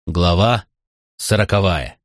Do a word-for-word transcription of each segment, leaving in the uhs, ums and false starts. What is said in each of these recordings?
Глава сороковая.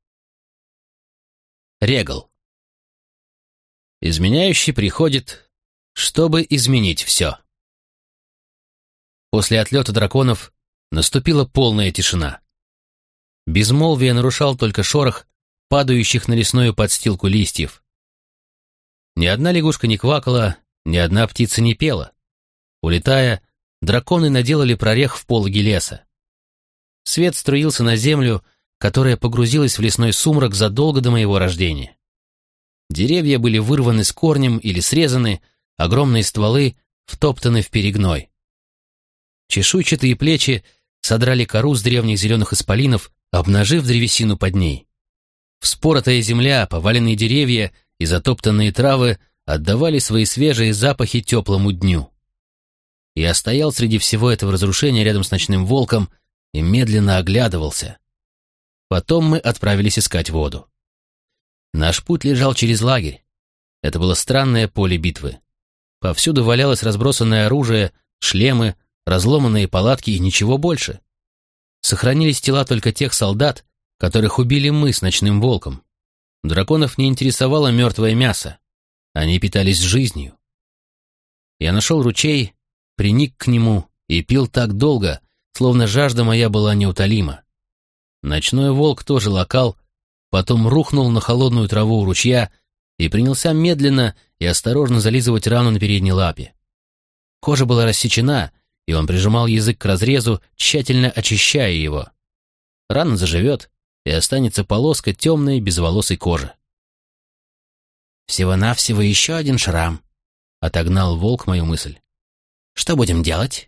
Регал. Изменяющий приходит, чтобы изменить все. После отлета драконов наступила полная тишина. Безмолвие нарушал только шорох падающих на лесную подстилку листьев. Ни одна лягушка не квакала, ни одна птица не пела. Улетая, драконы наделали прорех в пологе леса. Свет струился на землю, которая погрузилась в лесной сумрак задолго до моего рождения. Деревья были вырваны с корнем или срезаны, огромные стволы втоптаны в перегной. Чешуйчатые плечи содрали кору с древних зеленых исполинов, обнажив древесину под ней. Вспоротая земля, поваленные деревья и затоптанные травы отдавали свои свежие запахи теплому дню. Я стоял среди всего этого разрушения рядом с ночным волком и медленно оглядывался. Потом мы отправились искать воду. Наш путь лежал через лагерь. Это было странное поле битвы. Повсюду валялось разбросанное оружие, шлемы, разломанные палатки и ничего больше. Сохранились тела только тех солдат, которых убили мы с ночным волком. Драконов не интересовало мертвое мясо. Они питались жизнью. Я нашел ручей, приник к нему и пил так долго, словно жажда моя была неутолима. Ночной волк тоже локал, потом рухнул на холодную траву у ручья и принялся медленно и осторожно зализывать рану на передней лапе. Кожа была рассечена, и он прижимал язык к разрезу, тщательно очищая его. Рана заживет, и останется полоска темной безволосой кожи. «Всего-навсего еще один шрам», — отогнал волк мою мысль. «Что будем делать?»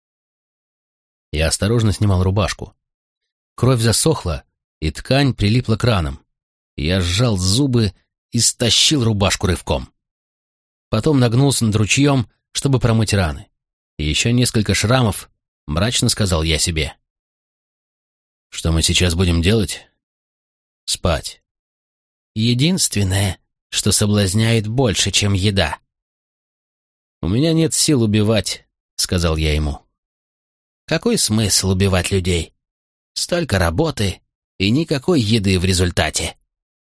Я осторожно снимал рубашку. Кровь засохла, и ткань прилипла к ранам. Я сжал зубы и стащил рубашку рывком. Потом нагнулся над ручьем, чтобы промыть раны. И еще несколько шрамов, мрачно сказал я себе. Что мы сейчас будем делать? Спать. Единственное, что соблазняет больше, чем еда. У меня нет сил убивать, сказал я ему. Какой смысл убивать людей? Столько работы и никакой еды в результате.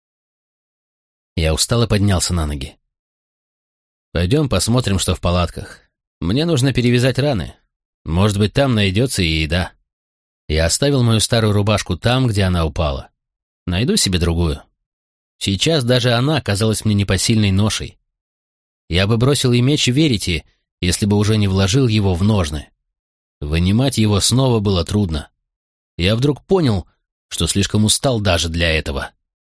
Я устало поднялся на ноги. Пойдем посмотрим, что в палатках. Мне нужно перевязать раны. Может быть, там найдется и еда. Я оставил мою старую рубашку там, где она упала. Найду себе другую. Сейчас даже она казалась мне непосильной ношей. Я бы бросил и меч Верити, если бы уже не вложил его в ножны. Вынимать его снова было трудно. Я вдруг понял, что слишком устал даже для этого.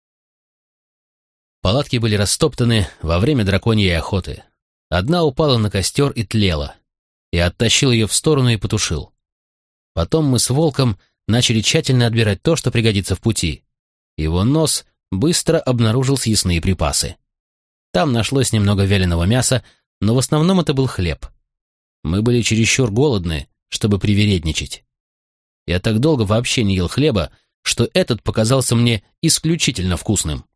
Палатки были растоптаны во время драконьей охоты. Одна упала на костер и тлела. Я оттащил ее в сторону и потушил. Потом мы с волком начали тщательно отбирать то, что пригодится в пути. Его нос быстро обнаружил съестные припасы. Там нашлось немного вяленого мяса, но в основном это был хлеб. Мы были чересчур голодны, чтобы привередничать. Я так долго вообще не ел хлеба, что этот показался мне исключительно вкусным.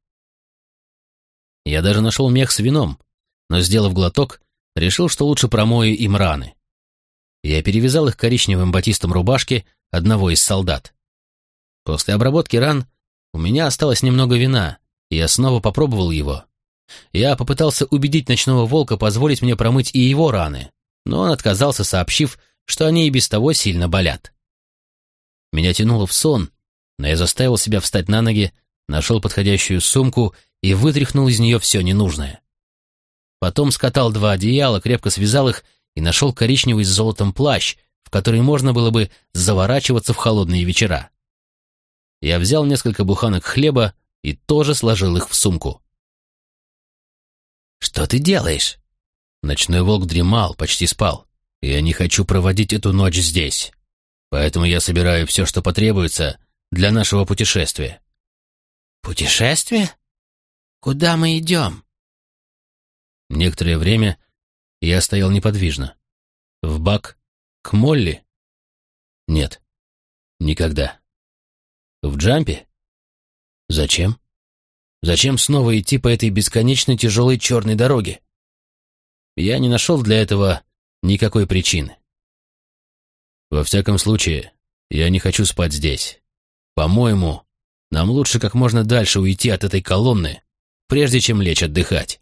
Я даже нашел мех с вином, но, сделав глоток, решил, что лучше промою им раны. Я перевязал их коричневым батистом рубашки одного из солдат. После обработки ран у меня осталось немного вина, и я снова попробовал его. Я попытался убедить ночного волка позволить мне промыть и его раны, но он отказался, сообщив, что они и без того сильно болят. Меня тянуло в сон, но я заставил себя встать на ноги, нашел подходящую сумку и вытряхнул из нее все ненужное. Потом скатал два одеяла, крепко связал их и нашел коричневый с золотом плащ, в который можно было бы заворачиваться в холодные вечера. Я взял несколько буханок хлеба и тоже сложил их в сумку. «Что ты делаешь?» Ночной волк дремал, почти спал. «Я не хочу проводить эту ночь здесь, поэтому я собираю все, что потребуется для нашего путешествия». «Путешествие? Куда мы идем?» Некоторое время я стоял неподвижно. В бак? К Молли? Нет, никогда. В Джампе? Зачем? Зачем снова идти по этой бесконечной тяжелой черной дороге? Я не нашел для этого никакой причины. Во всяком случае, я не хочу спать здесь. По-моему, нам лучше как можно дальше уйти от этой колонны, прежде чем лечь отдыхать».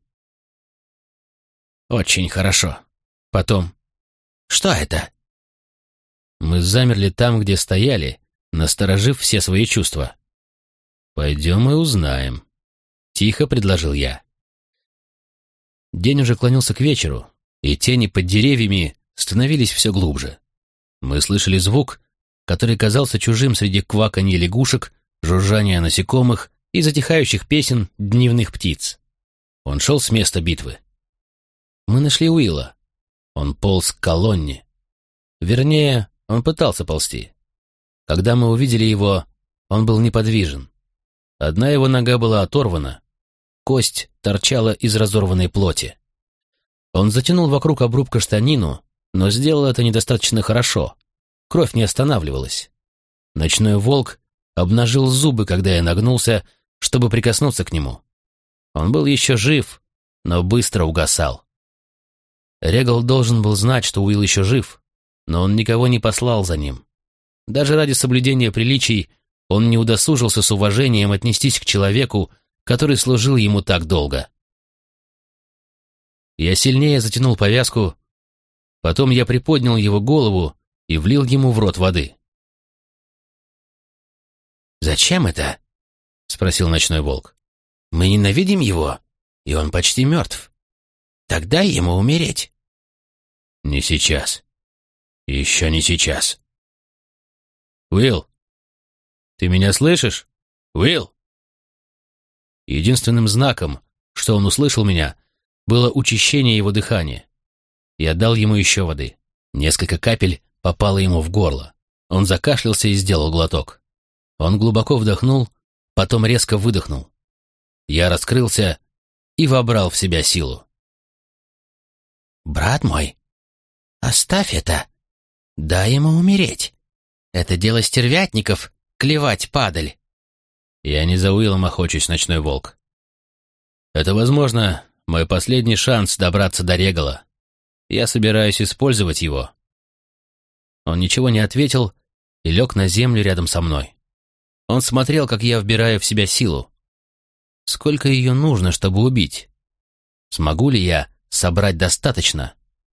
«Очень хорошо. Потом...» «Что это?» Мы замерли там, где стояли, насторожив все свои чувства. «Пойдем и узнаем», — тихо предложил я. День уже клонился к вечеру, и тени под деревьями становились все глубже. Мы слышали звук, который казался чужим среди кваканья лягушек, жужжания насекомых и затихающих песен дневных птиц. Он шел с места битвы. Мы нашли Уилла. Он полз к колонне. Вернее, он пытался ползти. Когда мы увидели его, он был неподвижен. Одна его нога была оторвана, кость торчала из разорванной плоти. Он затянул вокруг обрубка штанину, но сделал это недостаточно хорошо. Кровь не останавливалась. Ночной волк обнажил зубы, когда я нагнулся, чтобы прикоснуться к нему. Он был еще жив, но быстро угасал. Регал должен был знать, что Уилл еще жив, но он никого не послал за ним. Даже ради соблюдения приличий он не удосужился с уважением отнестись к человеку, который служил ему так долго. Я сильнее затянул повязку, потом я приподнял его голову и влил ему в рот воды. «Зачем это?» — спросил ночной волк. «Мы ненавидим его, и он почти мертв. Так дай ему умереть». «Не сейчас. Еще не сейчас». «Уилл, ты меня слышишь? Уилл!» Единственным знаком, что он услышал меня, было учащение его дыхания. Я дал ему еще воды. Несколько капель попало ему в горло. Он закашлялся и сделал глоток. Он глубоко вдохнул, потом резко выдохнул. Я раскрылся и вобрал в себя силу. «Брат мой, оставь это. Дай ему умереть. Это дело стервятников — клевать падаль». «Я не за Уиллом охочусь, ночной волк. Это, возможно, мой последний шанс добраться до Регала. Я собираюсь использовать его». Он ничего не ответил и лег на землю рядом со мной. Он смотрел, как я вбираю в себя силу. Сколько ее нужно, чтобы убить? Смогу ли я собрать достаточно?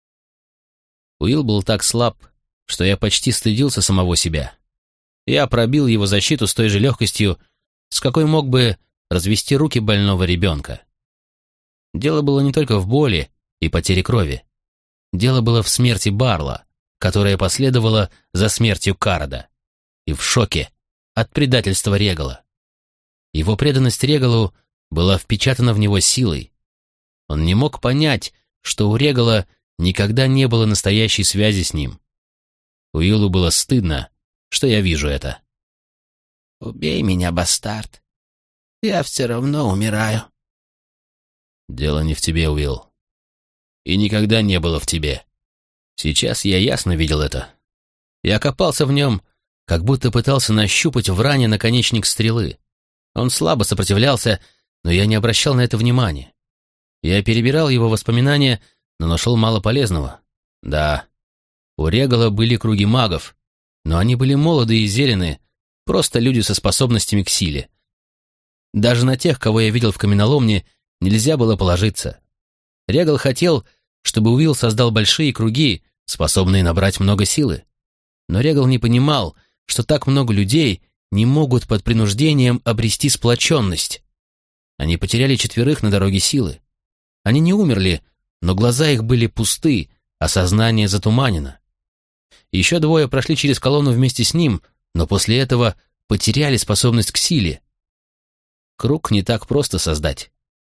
Уилл был так слаб, что я почти стыдился самого себя. Я пробил его защиту с той же легкостью, с какой мог бы развести руки больного ребенка. Дело было не только в боли и потере крови. Дело было в смерти Барла, которая последовала за смертью Карада, и в шоке от предательства Регала. Его преданность Регалу была впечатана в него силой. Он не мог понять, что у Регала никогда не было настоящей связи с ним. Уиллу было стыдно, что я вижу это. «Убей меня, бастард. Я все равно умираю». «Дело не в тебе, Уилл. И никогда не было в тебе. Сейчас я ясно видел это. Я копался в нем, как будто пытался нащупать в ране наконечник стрелы. Он слабо сопротивлялся, но я не обращал на это внимания. Я перебирал его воспоминания, но нашел мало полезного. Да, у Регала были круги магов, но они были молоды и зелены, просто люди со способностями к силе. Даже на тех, кого я видел в каменоломне, нельзя было положиться. Регал хотел, чтобы Уилл создал большие круги, способные набрать много силы. Но Регал не понимал, что так много людей не могут под принуждением обрести сплоченность. Они потеряли четверых на дороге силы. Они не умерли, но глаза их были пусты, а сознание затуманено. Еще двое прошли через колонну вместе с ним, но после этого потеряли способность к силе. Круг не так просто создать.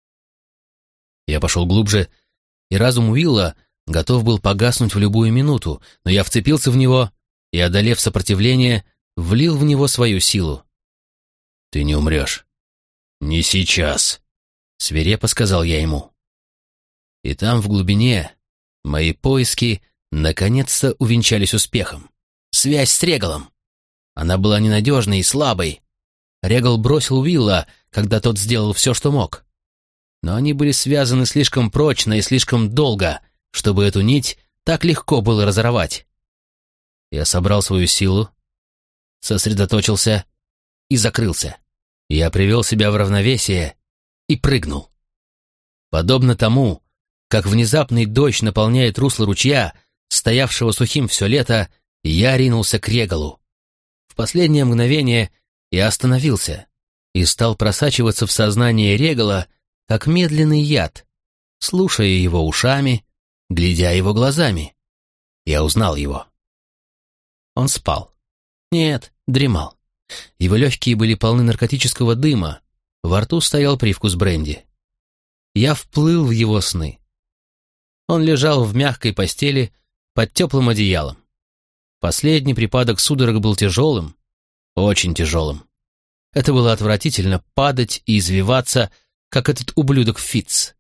Я пошел глубже, и разум Уилла готов был погаснуть в любую минуту, но я вцепился в него и, одолев сопротивление, влил в него свою силу. «Ты не умрешь. Не сейчас», — свирепо сказал я ему. И там, в глубине, мои поиски наконец-то увенчались успехом. Связь с Регалом. Она была ненадежной и слабой. Регал бросил Уилла, когда тот сделал все, что мог. Но они были связаны слишком прочно и слишком долго, чтобы эту нить так легко было разорвать. Я собрал свою силу, сосредоточился и закрылся. Я привел себя в равновесие и прыгнул. Подобно тому, как внезапный дождь наполняет русло ручья, стоявшего сухим все лето, я ринулся к Регалу. В последнее мгновение я остановился и стал просачиваться в сознание Регала, как медленный яд, слушая его ушами, глядя его глазами. Я узнал его. Он спал. Нет, дремал. Его легкие были полны наркотического дыма, во рту стоял привкус бренди. Я вплыл в его сны. Он лежал в мягкой постели под теплым одеялом. Последний припадок судорог был тяжелым, очень тяжелым. Это было отвратительно — падать и извиваться, как этот ублюдок Фитц.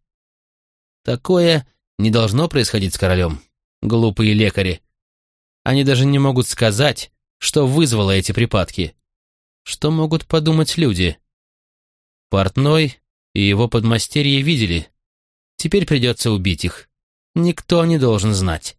Такое не должно происходить с королем, глупые лекари. Они даже не могут сказать, что вызвало эти припадки. Что могут подумать люди? Портной и его подмастерье видели. Теперь придется убить их. Никто не должен знать.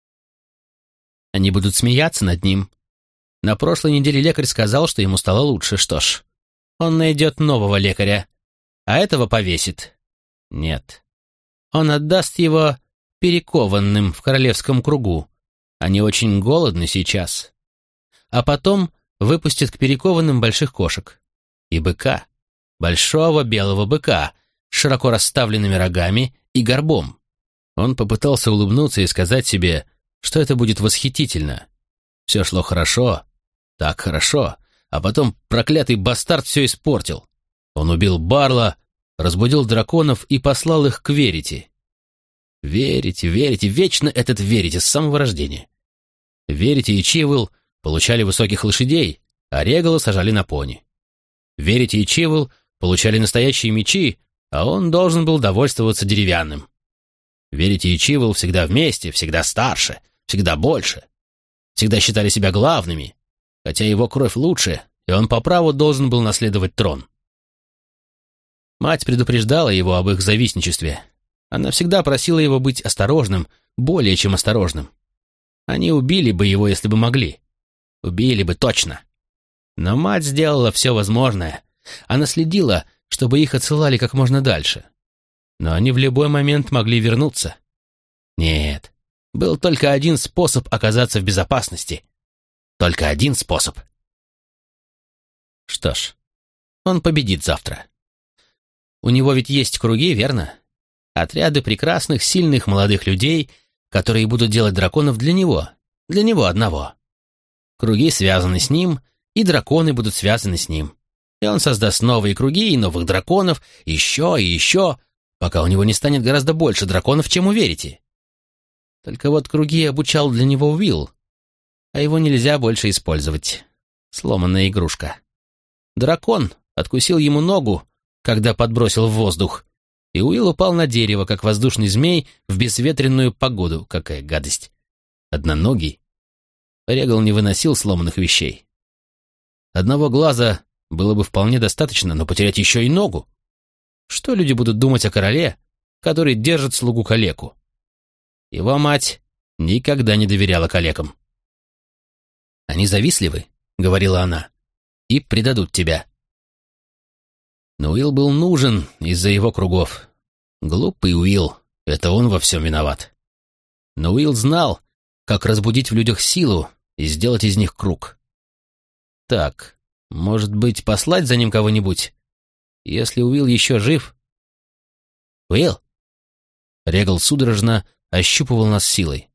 Они будут смеяться над ним. На прошлой неделе лекарь сказал, что ему стало лучше. Что ж, он найдет нового лекаря, а этого повесит. Нет. Он отдаст его перекованным в королевском кругу. Они очень голодны сейчас. А потом выпустит к перекованным больших кошек. И быка. Большого белого быка с широко расставленными рогами и горбом. Он попытался улыбнуться и сказать себе, что это будет восхитительно. Все шло хорошо, так хорошо, а потом проклятый бастард все испортил. Он убил Барла, разбудил драконов и послал их к Верите. Верите, верите, вечно этот верите с самого рождения. Верите и Чивыл получали высоких лошадей, а Регала сажали на пони. Верите и Чивыл получали настоящие мечи, а он должен был довольствоваться деревянным. Верите и Чивыл всегда вместе, всегда старше, всегда больше. Всегда считали себя главными, хотя его кровь лучше, и он по праву должен был наследовать трон. Мать предупреждала его об их завистничестве. Она всегда просила его быть осторожным, более чем осторожным. Они убили бы его, если бы могли. Убили бы точно. Но мать сделала все возможное. Она следила, чтобы их отсылали как можно дальше. Но они в любой момент могли вернуться. Нет, был только один способ оказаться в безопасности. Только один способ. Что ж, он победит завтра. У него ведь есть круги, верно? Отряды прекрасных, сильных молодых людей, которые будут делать драконов для него, для него одного. Круги связаны с ним, и драконы будут связаны с ним. И он создаст новые круги и новых драконов, еще и еще, пока у него не станет гораздо больше драконов, чем у Верите. Только вот круги обучал для него Уилл, а его нельзя больше использовать. Сломанная игрушка. Дракон откусил ему ногу, когда подбросил в воздух, и Уилл упал на дерево, как воздушный змей в безветренную погоду. Какая гадость. Одноногий. Регал не выносил сломанных вещей. Одного глаза было бы вполне достаточно, но потерять еще и ногу. Что люди будут думать о короле, который держит слугу-калеку? Его мать никогда не доверяла калекам. «Они завистливы», — говорила она, — «и предадут тебя». Но Уилл был нужен из-за его кругов. Глупый Уилл, это он во всем виноват. Но Уилл знал, как разбудить в людях силу и сделать из них круг. Так, может быть, послать за ним кого-нибудь? Если Уилл еще жив... «Уилл!» Регал судорожно ощупывал нас силой.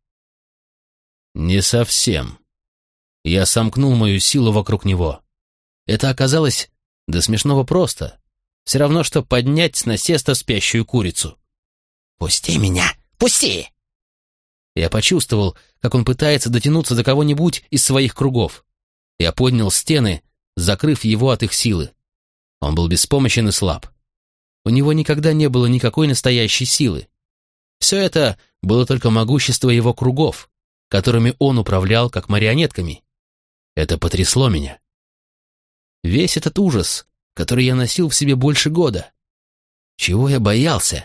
«Не совсем». Я сомкнул мою силу вокруг него. Это оказалось до смешного просто. Все равно, что поднять с насеста спящую курицу. «Пусти меня! Пусти!» Я почувствовал, как он пытается дотянуться до кого-нибудь из своих кругов. Я поднял стены, закрыв его от их силы. Он был беспомощен и слаб. У него никогда не было никакой настоящей силы. Все это было только могущество его кругов, которыми он управлял как марионетками. Это потрясло меня. Весь этот ужас, который я носил в себе больше года. Чего я боялся?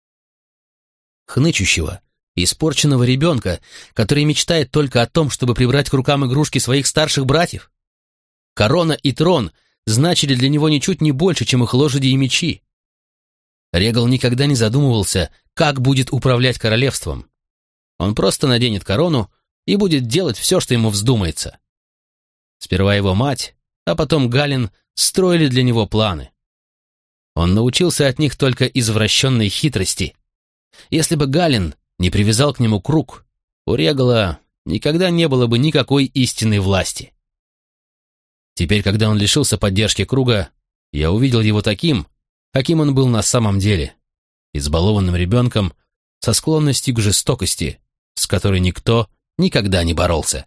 Хнычущего, испорченного ребенка, который мечтает только о том, чтобы прибрать к рукам игрушки своих старших братьев? Корона и трон значили для него ничуть не больше, чем их лошади и мечи. Регал никогда не задумывался, как будет управлять королевством. Он просто наденет корону и будет делать все, что ему вздумается. Сперва его мать, а потом Галин строили для него планы. Он научился от них только извращенной хитрости. Если бы Галин не привязал к нему круг, у Регала никогда не было бы никакой истинной власти. Теперь, когда он лишился поддержки круга, я увидел его таким, каким он был на самом деле, избалованным ребенком со склонностью к жестокости, с которой никто никогда не боролся.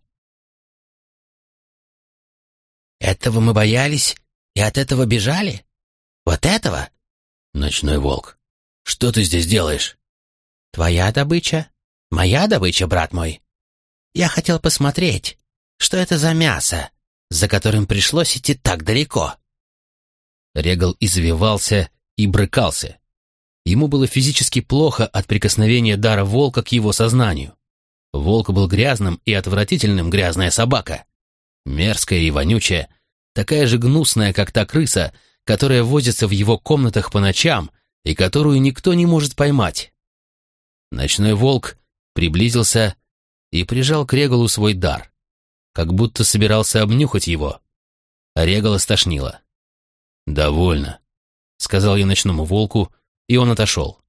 «Этого мы боялись и от этого бежали? Вот этого?» «Ночной волк, что ты здесь делаешь?» «Твоя добыча, моя добыча, брат мой. Я хотел посмотреть, что это за мясо, за которым пришлось идти так далеко». Регал извивался и брыкался. Ему было физически плохо от прикосновения дара волка к его сознанию. Волк был грязным и отвратительным, грязная собака. Мерзкая и вонючая, такая же гнусная, как та крыса, которая возится в его комнатах по ночам и которую никто не может поймать. Ночной волк приблизился и прижал к Регалу свой дар, как будто собирался обнюхать его. А Регала стошнило. «Довольно», — сказал я ночному волку, и он отошел.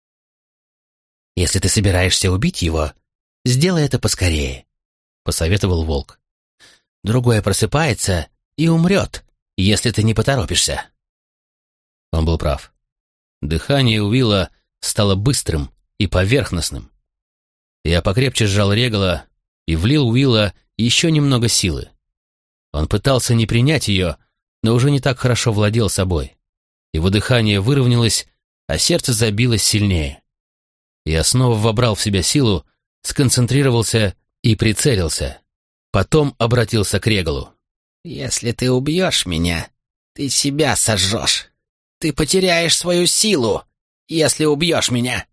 «Если ты собираешься убить его, сделай это поскорее», — посоветовал волк. «Другой просыпается и умрет, если ты не поторопишься». Он был прав. Дыхание Уилла стало быстрым и поверхностным. Я покрепче сжал Регала и влил в Уилла еще немного силы. Он пытался не принять ее, но уже не так хорошо владел собой. Его дыхание выровнялось, а сердце забилось сильнее. Я снова вобрал в себя силу, сконцентрировался и прицелился. Потом обратился к Регалу. «Если ты убьешь меня, ты себя сожжешь. Ты потеряешь свою силу, если убьешь меня».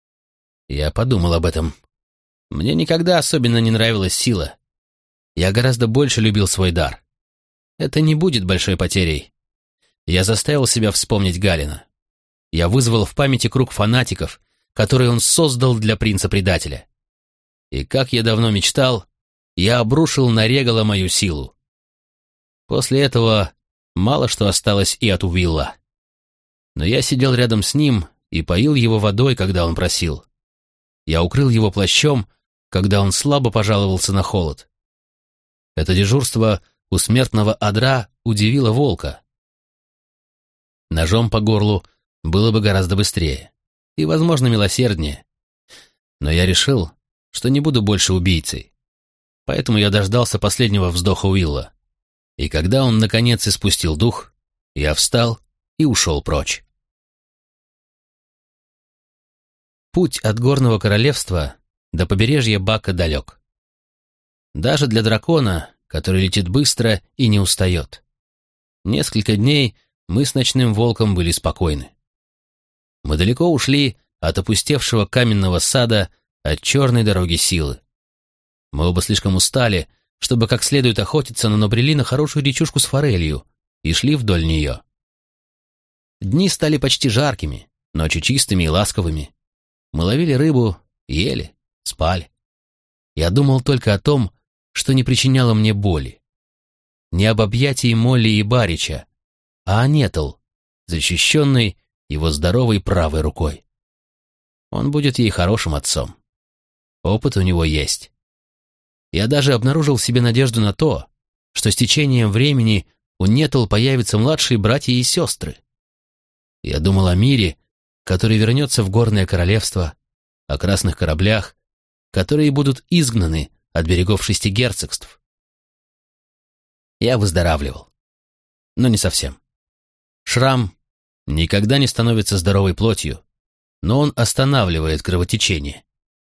Я подумал об этом. Мне никогда особенно не нравилась сила. Я гораздо больше любил свой дар. Это не будет большой потерей. Я заставил себя вспомнить Галина. Я вызвал в памяти круг фанатиков, который он создал для принца-предателя. И, как я давно мечтал, я обрушил на Регала мою силу. После этого мало что осталось и от Уилла. Но я сидел рядом с ним и поил его водой, когда он просил. Я укрыл его плащом, когда он слабо пожаловался на холод. Это дежурство у смертного одра удивило волка. Ножом по горлу было бы гораздо быстрее и, возможно, милосерднее. Но я решил, что не буду больше убийцей. Поэтому я дождался последнего вздоха Уилла. И когда он, наконец, испустил дух, я встал и ушел прочь. Путь от горного королевства до побережья Бака далек. Даже для дракона, который летит быстро и не устает. Несколько дней мы с ночным волком были спокойны. Мы далеко ушли от опустевшего каменного сада, от черной дороги силы. Мы оба слишком устали, чтобы как следует охотиться, но набрели на хорошую речушку с форелью и шли вдоль нее. Дни стали почти жаркими, ночи чистыми и ласковыми. Мы ловили рыбу, ели, спали. Я думал только о том, что не причиняло мне боли. Не об объятии Молли и Барича, а о Нетл, защищенной его здоровой правой рукой. Он будет ей хорошим отцом. Опыт у него есть. Я даже обнаружил в себе надежду на то, что с течением времени у Нетл появятся младшие братья и сестры. Я думал о мире, который вернется в горное королевство, о красных кораблях, которые будут изгнаны от берегов шести герцогств. Я выздоравливал. Но не совсем. Шрам никогда не становится здоровой плотью, но он останавливает кровотечение.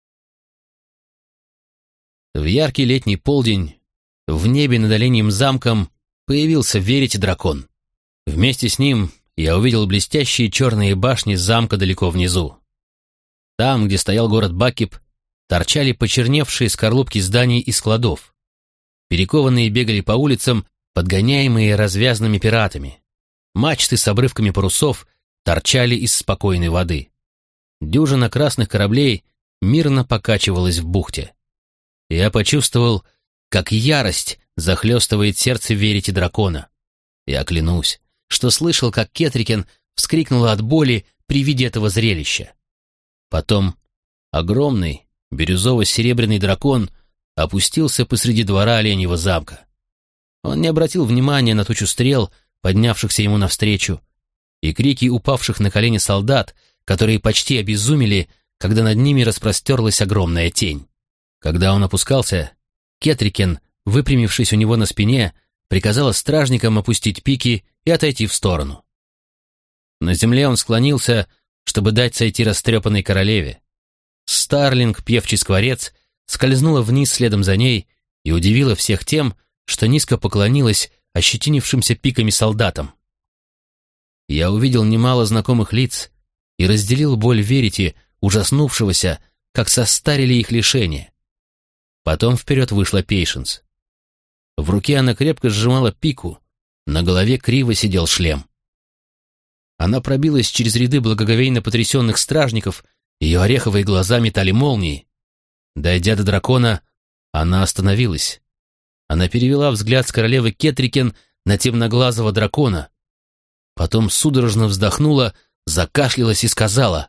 В яркий летний полдень в небе над Оленьим замком появился верить дракон. Вместе с ним я увидел блестящие черные башни замка далеко внизу. Там, где стоял город Бакип, торчали почерневшие скорлупки зданий и складов. Перекованные бегали по улицам, подгоняемые развязными пиратами. Мачты с обрывками парусов торчали из спокойной воды. Дюжина красных кораблей мирно покачивалась в бухте. Я почувствовал, как ярость захлестывает сердце Верити дракона. Я клянусь, что слышал, как Кетрикен вскрикнула от боли при виде этого зрелища. Потом огромный бирюзово-серебряный дракон опустился посреди двора Оленьего замка. Он не обратил внимания на тучу стрел, поднявшихся ему навстречу, и крики упавших на колени солдат, которые почти обезумели, когда над ними распростерлась огромная тень. Когда он опускался, Кетрикен, выпрямившись у него на спине, приказала стражникам опустить пики и отойти в сторону. На земле он склонился, чтобы дать сойти растрепанной королеве. Старлинг, певчий скворец, скользнула вниз следом за ней и удивила всех тем, что низко поклонилась ощетинившимся пиками солдатам. Я увидел немало знакомых лиц и разделил боль Верити, ужаснувшегося, как состарили их лишения. Потом вперед вышла Пейшенс. В руке она крепко сжимала пику, на голове криво сидел шлем. Она пробилась через ряды благоговейно потрясенных стражников, ее ореховые глаза метали молнии. Дойдя до дракона, она остановилась. Она перевела взгляд с королевы Кетрикен на темноглазого дракона, потом судорожно вздохнула, закашлялась и сказала: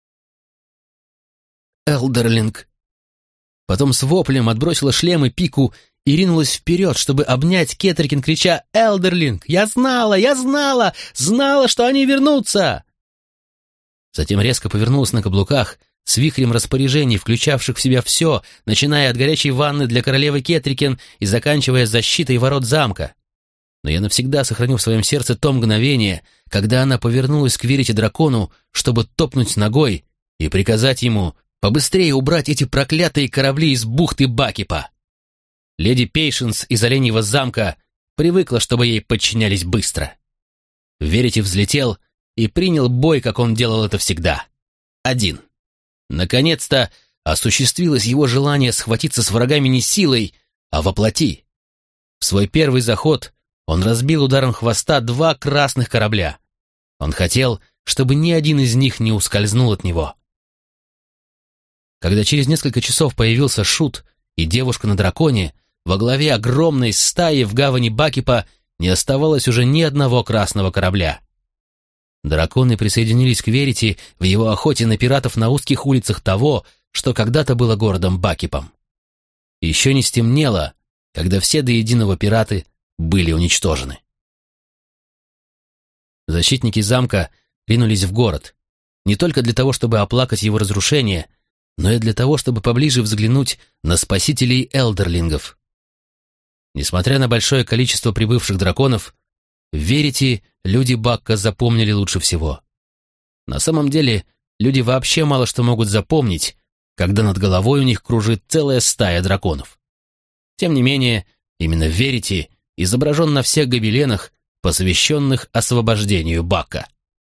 «Элдерлинг». Потом с воплем отбросила шлем и пику и ринулась вперед, чтобы обнять Кетрикен, крича: «Элдерлинг! Я знала! Я знала! Знала, что они вернутся!» Затем резко повернулась на каблуках, с вихрем распоряжений, включавших в себя все, начиная от горячей ванны для королевы Кетрикен и заканчивая защитой ворот замка. Но я навсегда сохраню в своем сердце то мгновение, когда она повернулась к Верити дракону, чтобы топнуть ногой и приказать ему побыстрее убрать эти проклятые корабли из бухты Бакипа. Леди Пейшенс из Оленьего замка привыкла, чтобы ей подчинялись быстро. Верити взлетел и принял бой, как он делал это всегда. Один. Наконец-то осуществилось его желание схватиться с врагами не силой, а воплоти. В свой первый заход он разбил ударом хвоста два красных корабля. Он хотел, чтобы ни один из них не ускользнул от него. Когда через несколько часов появился Шут и девушка на драконе, во главе огромной стаи в гавани Бакипа не оставалось уже ни одного красного корабля. Драконы присоединились к Верити в его охоте на пиратов на узких улицах того, что когда-то было городом Бакипом. Еще не стемнело, когда все до единого пираты были уничтожены. Защитники замка ринулись в город, не только для того, чтобы оплакать его разрушение, но и для того, чтобы поближе взглянуть на спасителей элдерлингов. Несмотря на большое количество прибывших драконов, Верити люди Бакка запомнили лучше всего. На самом деле, люди вообще мало что могут запомнить, когда над головой у них кружит целая стая драконов. Тем не менее, именно Верити изображен на всех гобеленах, посвященных освобождению Бакка.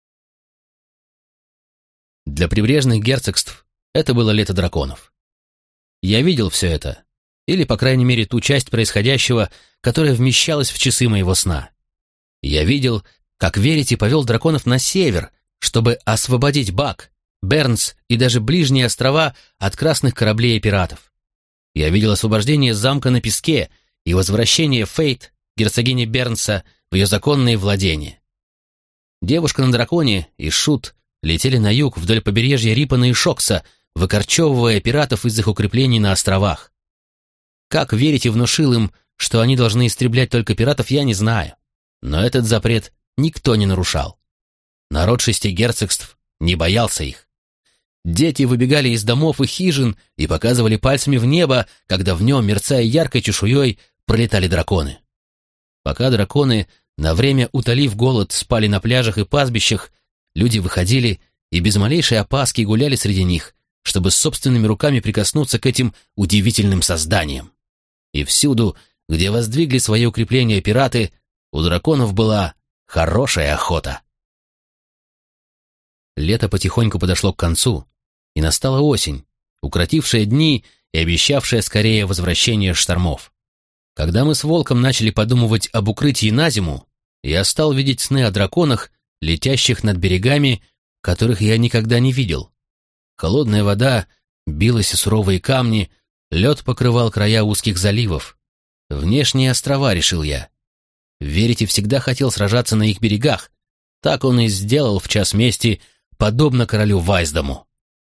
Для прибрежных герцогств это было лето драконов. Я видел все это, или, по крайней мере, ту часть происходящего, которая вмещалась в часы моего сна. Я видел, как Верити повел драконов на север, чтобы освободить Бак, Бернс и даже ближние острова от красных кораблей и пиратов. Я видел освобождение замка на песке и возвращение Фейт, герцогини Бернса, в ее законные владения. Девушка на драконе и Шут летели на юг вдоль побережья Рипана и Шокса, выкорчевывая пиратов из их укреплений на островах. Как Верити внушил им, что они должны истреблять только пиратов, я не знаю. Но этот запрет никто не нарушал. Народ шести герцогств не боялся их. Дети выбегали из домов и хижин и показывали пальцами в небо, когда в нем, мерцая яркой чешуей, пролетали драконы. Пока драконы, на время утолив голод, спали на пляжах и пастбищах, люди выходили и без малейшей опаски гуляли среди них, чтобы собственными руками прикоснуться к этим удивительным созданиям. И всюду, где воздвигли свои укрепления пираты, у драконов была хорошая охота. Лето потихоньку подошло к концу, и настала осень, укротившая дни и обещавшая скорее возвращение штормов. Когда мы с Волком начали подумывать об укрытии на зиму, я стал видеть сны о драконах, летящих над берегами, которых я никогда не видел. Холодная вода билась о суровые камни, лед покрывал края узких заливов. Внешние острова, решил я. Верите всегда хотел сражаться на их берегах. Так он и сделал в час мести, подобно королю Вайсдому.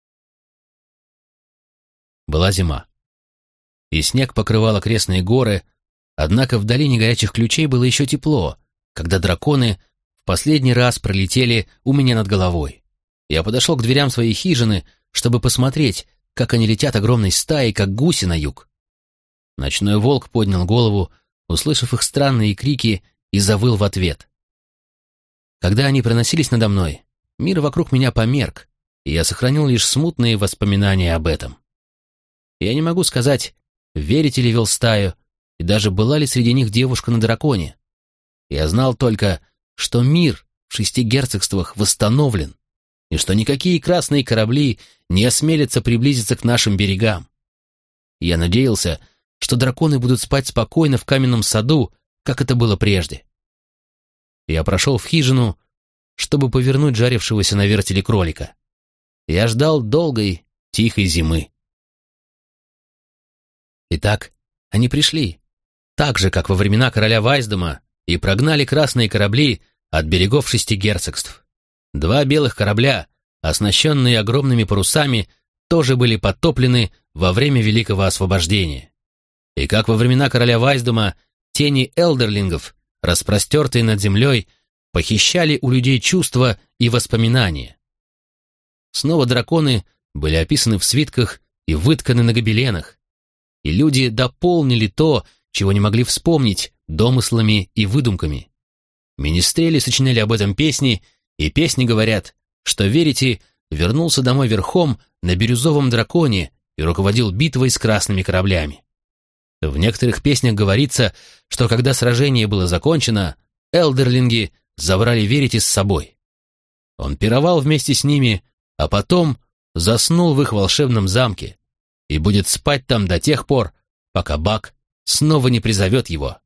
Была зима, и снег покрывал окрестные горы, однако в долине горячих ключей было еще тепло, когда драконы в последний раз пролетели у меня над головой. Я подошел к дверям своей хижины, чтобы посмотреть, как они летят огромной стаей, как гуси на юг. Ночной волк поднял голову, услышав их странные крики, и завыл в ответ. Когда они проносились надо мной, мир вокруг меня померк, и я сохранил лишь смутные воспоминания об этом. Я не могу сказать, верите ли вел стаю, и даже была ли среди них девушка на драконе. Я знал только, что мир в шести герцогствах восстановлен, и что никакие красные корабли не осмелятся приблизиться к нашим берегам. Я надеялся, что драконы будут спать спокойно в каменном саду, как это было прежде. Я прошел в хижину, чтобы повернуть жарившегося на вертеле кролика. Я ждал долгой, тихой зимы. Итак, они пришли, так же, как во времена короля Вайсдома, и прогнали красные корабли от берегов шести герцогств. Два белых корабля, оснащенные огромными парусами, тоже были потоплены во время Великого Освобождения. И как во времена короля Вайсдома, тени элдерлингов, распростертые над землей, похищали у людей чувства и воспоминания. Снова драконы были описаны в свитках и вытканы на гобеленах, и люди дополнили то, чего не могли вспомнить, домыслами и выдумками. Министрели сочиняли об этом песни, и песни говорят, что Верити вернулся домой верхом на бирюзовом драконе и руководил битвой с красными кораблями. В некоторых песнях говорится, что когда сражение было закончено, элдерлинги забрали Верити с собой. Он пировал вместе с ними, а потом заснул в их волшебном замке и будет спать там до тех пор, пока Бак снова не призовет его.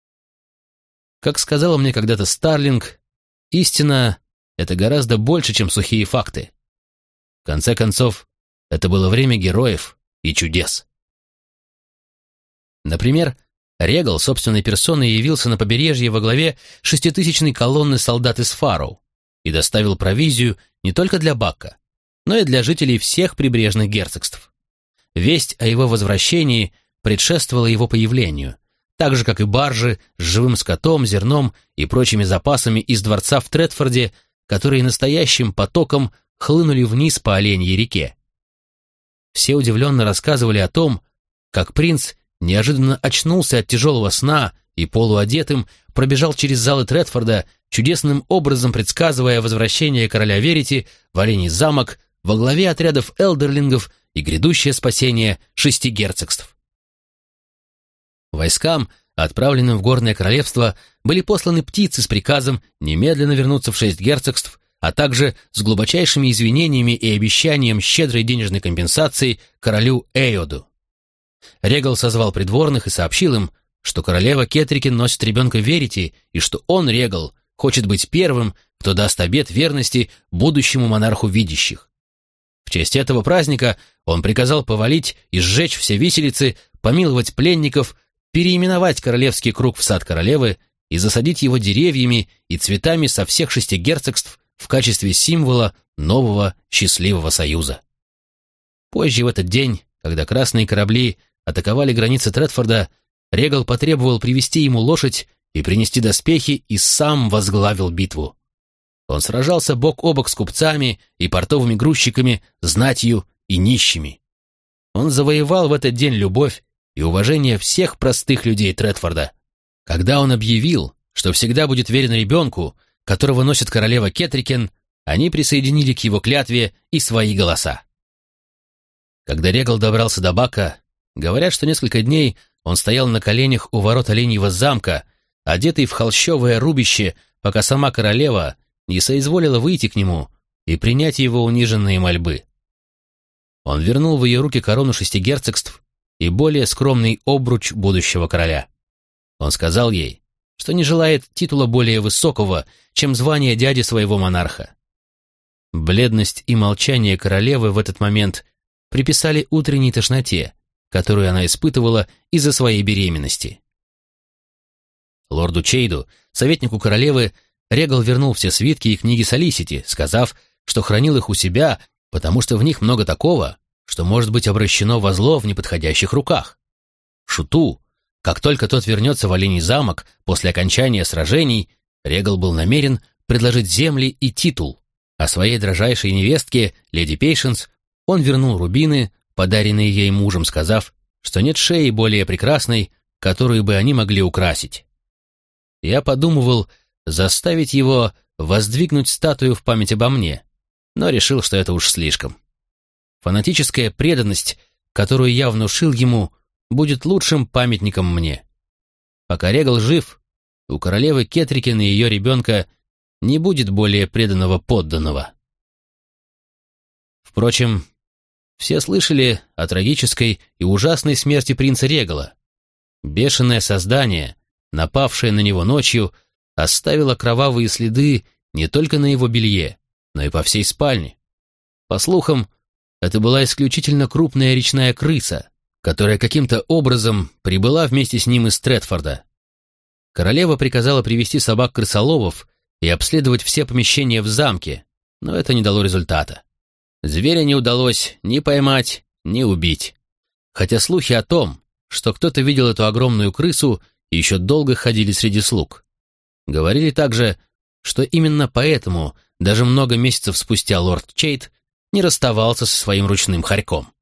Как сказала мне когда-то Старлинг, истина — это гораздо больше, чем сухие факты. В конце концов, это было время героев и чудес. Например, Регал собственной персоной явился на побережье во главе шеститысячной колонны солдат из Фарроу и доставил провизию не только для Бакка, но и для жителей всех прибрежных герцогств. Весть о его возвращении предшествовала его появлению, так же, как и баржи с живым скотом, зерном и прочими запасами из дворца в Тредфорде, которые настоящим потоком хлынули вниз по Оленьей реке. Все удивленно рассказывали о том, как принц неожиданно очнулся от тяжелого сна и полуодетым пробежал через залы Тредфорда, чудесным образом предсказывая возвращение короля Верити в Оленей замок во главе отрядов элдерлингов и грядущее спасение шести герцогств. Войскам, отправленным в Горное Королевство, были посланы птицы с приказом немедленно вернуться в шесть герцогств, а также с глубочайшими извинениями и обещанием щедрой денежной компенсации королю Эйоду. Регал созвал придворных и сообщил им, что королева Кетрикин носит ребенка Верити, и что он, Регал, хочет быть первым, кто даст обет верности будущему монарху видящих. В честь этого праздника он приказал повалить и сжечь все виселицы, помиловать пленников, переименовать королевский круг в сад королевы и засадить его деревьями и цветами со всех шести герцогств в качестве символа нового счастливого союза. Позже в этот день, когда красные корабли атаковали границы Тредфорда, Регал потребовал привести ему лошадь и принести доспехи и сам возглавил битву. Он сражался бок о бок с купцами и портовыми грузчиками, знатью и нищими. Он завоевал в этот день любовь и уважение всех простых людей Тредфорда. Когда он объявил, что всегда будет верен ребенку, которого носит королева Кетрикен, они присоединили к его клятве и свои голоса. Когда Регал добрался до Бака, говорят, что несколько дней он стоял на коленях у ворот Оленьего замка, одетый в холщовое рубище, пока сама королева не соизволила выйти к нему и принять его униженные мольбы. Он вернул в ее руки корону шести герцогств и более скромный обруч будущего короля. Он сказал ей, что не желает титула более высокого, чем звание дяди своего монарха. Бледность и молчание королевы в этот момент приписали утренней тошноте, которую она испытывала из-за своей беременности. Лорду Чейду, советнику королевы, Регал вернул все свитки и книги Солисити, сказав, что хранил их у себя, потому что в них много такого, что может быть обращено во зло в неподходящих руках. Шуту, как только тот вернется в Оленей замок после окончания сражений, Регал был намерен предложить земли и титул, а своей дрожайшей невестке, леди Пейшенс, он вернул рубины, подаренные ей мужем, сказав, что нет шеи более прекрасной, которую бы они могли украсить. Я подумывал заставить его воздвигнуть статую в память обо мне, но решил, что это уж слишком. Фанатическая преданность, которую я внушил ему, будет лучшим памятником мне. Пока Регал жив, у королевы Кетрикин и ее ребенка не будет более преданного подданного. Впрочем, все слышали о трагической и ужасной смерти принца Регала. Бешеное создание, напавшее на него ночью, оставило кровавые следы не только на его белье, но и по всей спальне. По слухам, это была исключительно крупная речная крыса, которая каким-то образом прибыла вместе с ним из Стрэдфорда. Королева приказала привести собак-крысоловов и обследовать все помещения в замке, но это не дало результата. Зверя не удалось ни поймать, ни убить. Хотя слухи о том, что кто-то видел эту огромную крысу, еще долго ходили среди слуг. Говорили также, что именно поэтому даже много месяцев спустя лорд Чейд не расставался со своим ручным хорьком.